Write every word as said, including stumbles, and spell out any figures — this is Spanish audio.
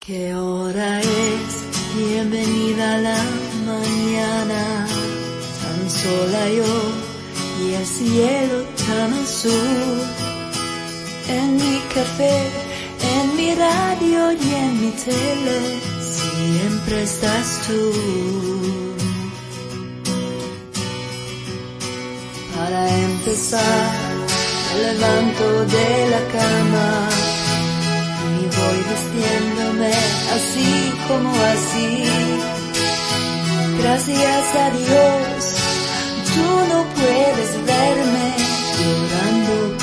¿Qué hora es? Bienvenida a la mañana, tan sola yo y el cielo tan azul. En mi café, en mi radio y en mi tele, siempre estás tú. Para empezar, me levanto de la cama y voy vistiéndome así como así. Gracias a Dios, tú no puedes verme llorando